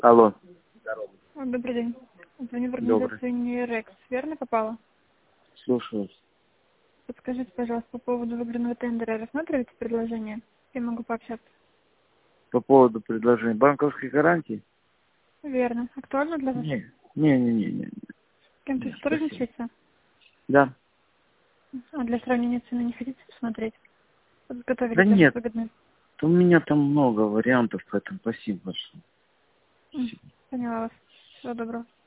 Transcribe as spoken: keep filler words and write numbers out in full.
Алло. Добрый день. Звоню в Добрый. организацию Нейрекс. Верно попала? Слушаю. Подскажите, пожалуйста, по поводу выигранного тендера рассматриваете предложение? Я могу пообщаться. По поводу предложения банковской гарантии? Верно. Актуально для вас? Не, не, не, не, не. С кем-то не, спасибо. сотрудничаете? Да. А для сравнения цены не хотите посмотреть? Подготовили Да для вас нет, выгодный. у меня там много вариантов, поэтому спасибо большое. М, Поняла вас. Всего доброго.